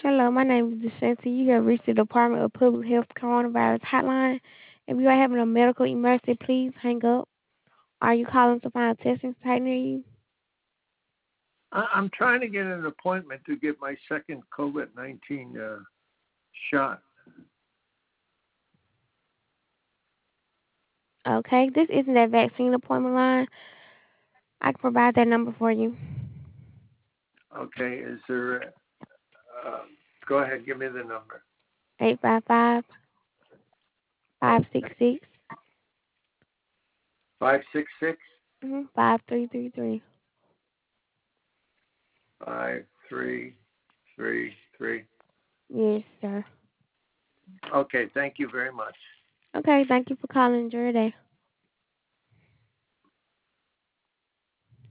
Hello, my name is Deshanti. You have reached the Department of Public Health Coronavirus Hotline. If you are having a medical emergency, please hang up. Are you calling to find a testing site near you? I'm trying to get an appointment to get my second COVID-19 shot. Okay, this isn't that vaccine appointment line. I can provide that number for you. Okay, is there? Go ahead, give me the number. 855 566 566 5333. 5333. Yes, sir. Okay, thank you very much. Okay, thank you for calling. Enjoy your day.